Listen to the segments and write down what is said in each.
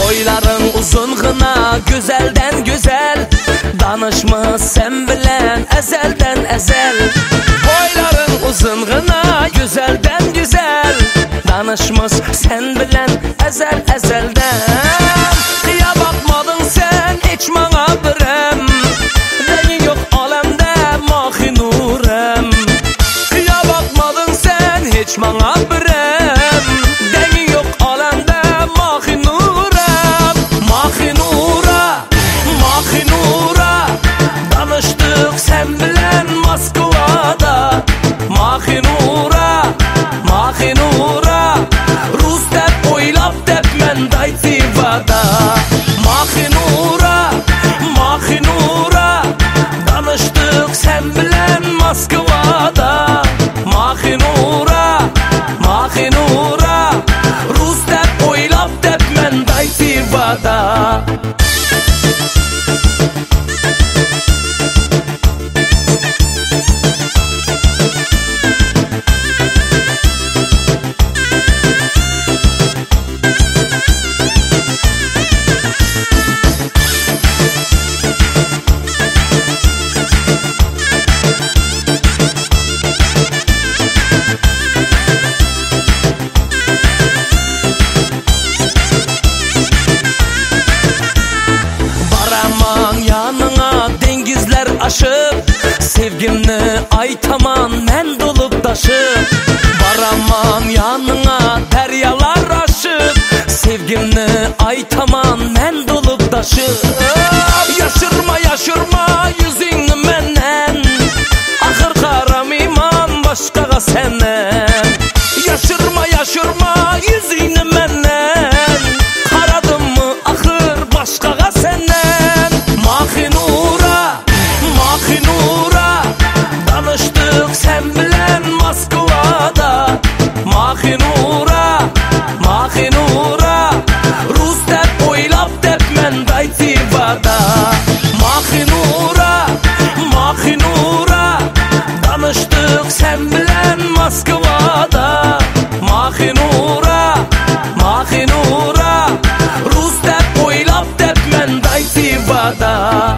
Boyların uzun gına güzelden güzel, danışma sen bilen ezelden ezel. Boyların uzun gına güzelden güzel, danışmaz sen bilen ezel ezelden. Kıya bakmadın sen hiç bana birem, beni yok alemde mahi nurem. Kıya bakmadın sen hiç bana birem, beni yok alemde mahi nurem. Mahi nura, mahi nura, danıştık sen bilen Moskova'da. Mahi nura, mahi nura, Rus dep oylap dep men daytivada. Mahi nura, mahi nura, danıştık sen bilen Moskova'da. Mahi nura, mahi nura, Rus dep oylap dep men daytivada. Yanına dengizler aşıp, sevgimni aytaman men dolup taşıp. Baraman yanına deryalar aşıp, sevgimni aytaman men dolup taşıp. Yaşırma yaşırma yüzüngni menden, ahır karamayman başkaga senden. Yaşırma yaşırma yüzüngni menden, karadım mı ahır başkaga senden. Mahi nura, mahi nura, danıştık sen bilen Moskova'da. Mahi nura, mahi nura, Rus dep oylap dep men daytivada. Mahi nura, mahi nura, danıştık sen bilen Moskova'da. Mahi nura, mahi nura, Rus dep oylap dep men daytivada.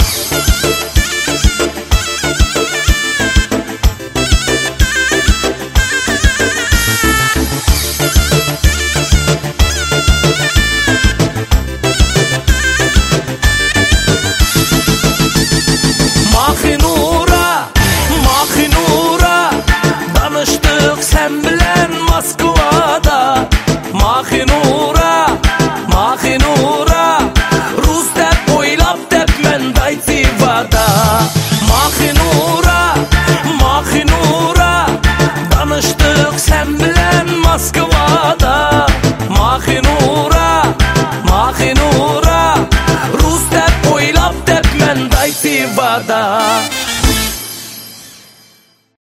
Mahi nura, mahi nura, danıştık sen bilen Moskova'da. Mahi nura, mahi nura, Rus dep oylap dep men daytivada. Mahi nura, mahi nura, danıştık sen bilen Moskova'da. Mahi nura, mahi nura, Rus dep oylap dep men daytivada.